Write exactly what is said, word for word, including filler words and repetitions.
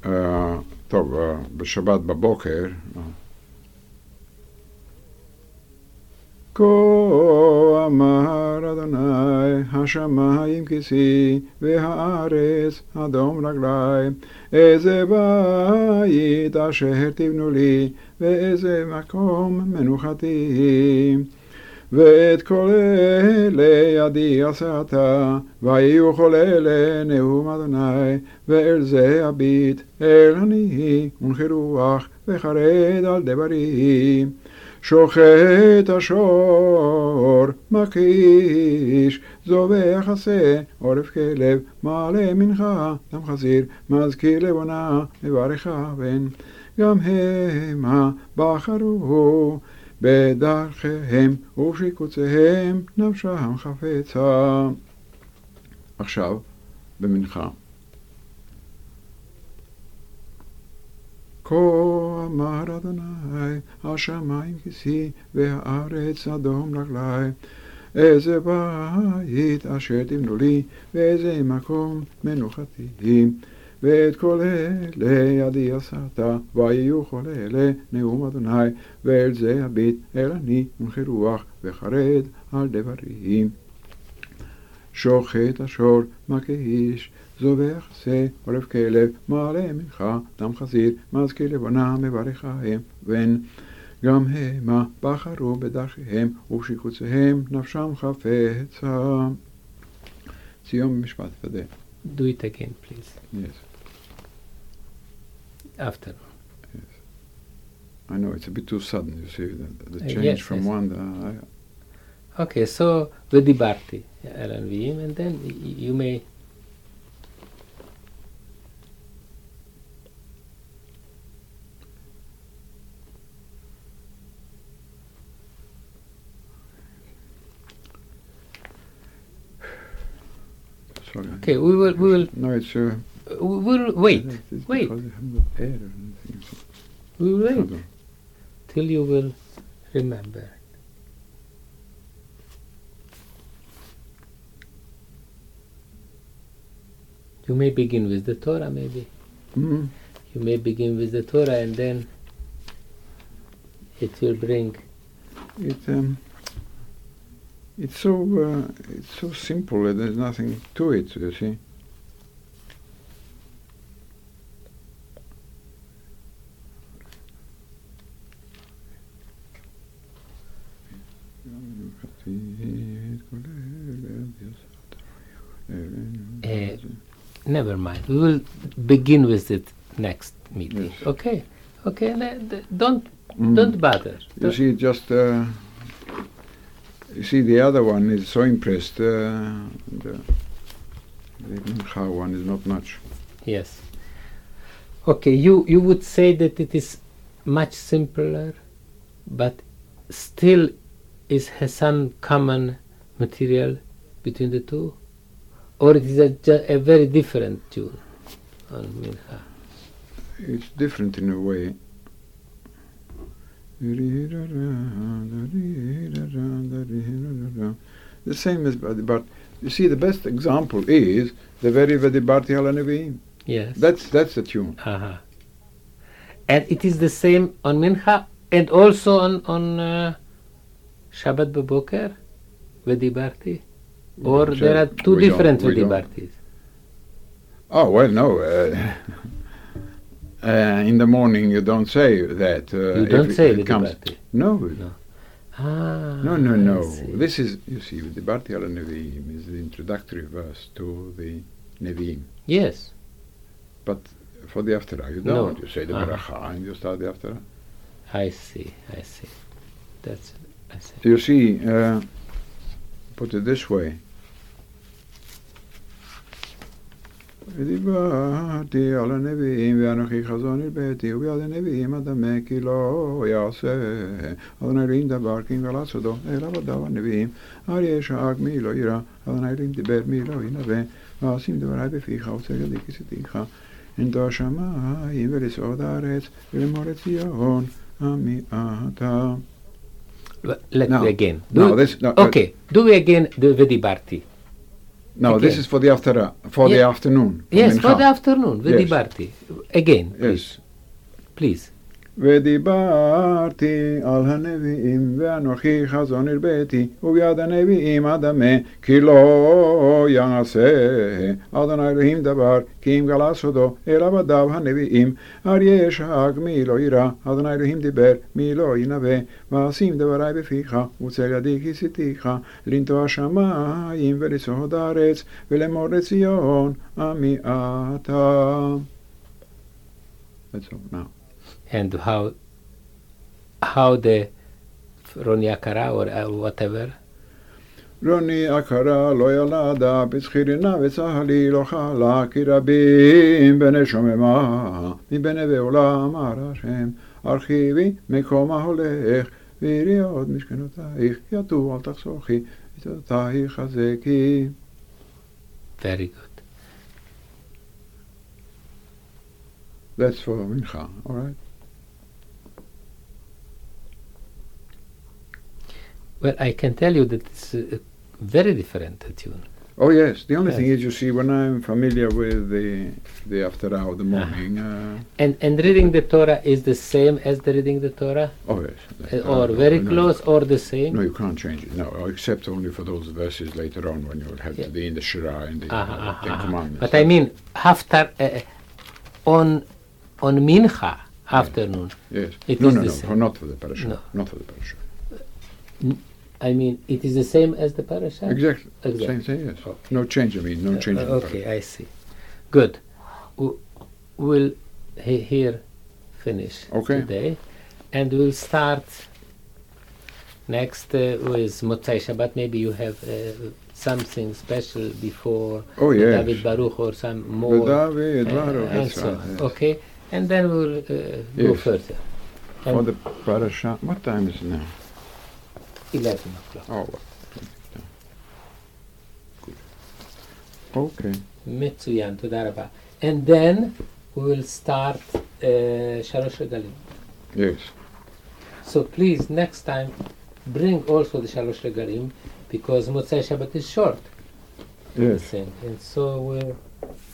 אה, טוב, אה, בשבת בבוקר, כה אמר אדוני, השמיים כיסי והארץ אדום רגלי, איזה בית אשר תבנו לי, ואיזה מקום מנוחתי. ואת כל אלה ידי עשת, ויהיו כל אלה נאום אדוני, ואל זה הביט, אל עני ונחי רוח, וחרד על דברי. שוחט השור, מקיש, זובח עשה, עורף כלב, מעלה מנחה, דם חזיר, מזכיר לבונה, מברך אבן. גם המה בחרו בדרכיהם ובשיקוציהם נפשם חפצה. עכשיו, במנחה. כה אמר אדוני, השמיים כיסי והארץ אדום רגלי, איזה בית אשר תבנו לי, ואיזה מקום מנוחתי. ואת כל אלה ידי עשת, ויהיו כל אלה נאום אדוני, ואל זה הביט, אל עני ונחי רוח, וחרד על דברי. שוחט השור, מקיש, זובח עשה, עורף כלב, מעלה מנחה, דם חזיר, מזכיר לבונה, מברך אבן. גם המה בחרו בדרכיהם ובשיקוציהם נפשם חפצה. סיום משפט ודה. Do it again, please. Yes. After. Yes. I know it's a bit too sudden, you see, the, the Uh, change yes, from yes. one. Uh, I, Okay, so ודיברתי על הנביאים, and then y- you may... sorry. Okay, we will, we will, No, it's. Uh, we will wait, it's, it's wait, because I haven't got air or anything. So. we will wait Pardon. till you will remember. You may begin with the Torah, maybe. Mm. You may begin with the Torah, and then it will bring... It um, it's so uh, it's so simple that there's nothing to it. You see. Uh, never mind. We will begin with it next meeting. Yes. Okay, okay. th- th- don't Mm. don't bother. You Don't- see, just uh, you see, the other one is so impressed. Uh, the the Mincha one is not much. Yes. Okay. You you would say that it is much simpler, but still is has some common material between the two, or it is a, ju- a very different tune on Mincha. It's different in a way. The same as, but, but you see, the best example is the very Vedibarti al Nevi'im. Yes. That's that's the tune. Uh-huh. And it is the same on Mincha and also on on uh, Shabbat B'Boker, Vedibarti, or Sure. there are two We different don't- we don't. Vedibartis. Oh well, no. Uh, uh, in the morning, you don't say that. Uh, You if don't it- say it comes. Vedibarti. No, No. Ah. no, no, I no. see. This is, you see, Vedibarti al Nevi'im is the introductory verse to the Nevi'im. Yes. But for the Haftarah, you No. don't. You say the Uh-huh. Beracha and you start the Haftarah. I see. I see. That's. I see. You see, uh, put it this way. ודיברתי על הנביאים ואנוכי חזון הרביתי וביד הנביאים אדמה כי לא יעשה אדוני אלוהים דבר כי אם לעשותו אלא בדו הנביאים אל ישאג מי לא ירא אדוני אלוהים דיבר מי לא ינבא ואשים דברי בפיך וצר ידי כיסיתיך הנטוע שמיים ולסעוד הארץ ולמור את ציון עמי אתה. Let No. me again. No, Do- this- no, okay. Do we again the Vedibarti? No, this Again. is for the Haftarah, for the Yeah. afternoon. for Yes, Mincha. for the afternoon, Yes. Vedibarti. again, Yes. please. Please. ודיברתי על הנביאים, ואנוכי חזון הרביתי, וביד הנביאים אדמה, כי לא יעשה אדוני אלוהים דבר, כי אם גלה סודו, אל עבדיו הנביאים, אריה ישחק מי לא יירא, אדוני אלוהים דיבר, מי לא ינבא, ואשים דברי בפיך, וצל ידי כיסיתיך, לנטוע שמיים ולצעוד הארץ, ולאמור לציון, עמי אתה. That's all now. And how how the Roni Akara or uh, whatever. רוני עקרה לא ילדה, בזכירינה וצהלי לא חלה, כי רבים בני שוממה, מבני בעולם אמר השם, הרחיבי מקום ההולך, וירי עוד משכנותייך, יתו אל תחסוכי, ותותייך חזקי. Very good. That's for Mincha, all right? Well, I can tell you that it's a very different tune. Oh yes, the only Yes. thing is, you see, when I'm familiar with the the after hour, the morning, uh, And and reading the Torah is the same as the reading the Torah, oh yes. Uh, Uh, or no, very no, close, or the same. No, you can't change it. No, except only for those verses later on when you will have Yeah. the in the Shira and the, Aha, uh, aha, Ten aha. Commandments. But I mean, after uh, on on Mincha afternoon. yes, it no, is no, the no, same. for, not for the parasha, No. not for the parasha. I mean, it is the same as the parasha. Exactly, Exactly. same thing. Yes, Okay. no change. I mean, no change. in the Uh, parasha. okay, I see. Good. W- We'll he- here finish Okay. today, and we'll start next uh, with Motzai Shabbat. Maybe you have uh, something special before Oh the yes. David Baruch or some more. The David uh, Baruch, and that's so right, on. yes. Okay, and then we'll uh, go Yes. further. For And the parasha, what time is it now? eleven o'clock. Oh, what? Good. Okay. מצוין, תודה רבה. And then we will start uh, שלוש רגלים. Yes. So please, next time, bring also the שלוש רגלים, because Motzai Shabbat is short, I Yes. think. And so we're